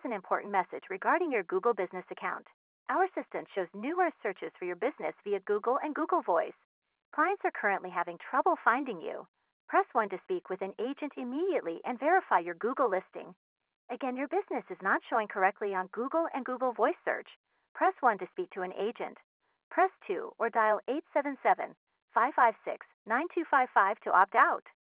an important message regarding your Google Business account. Our assistant shows numerous searches for your business via Google and Google Voice. Clients are currently having trouble finding you. Press 1 to speak with an agent immediately and verify your Google listing. Again, your business is not showing correctly on Google and Google Voice search. Press 1 to speak to an agent. Press 2 or dial 877-556-9255 to opt out.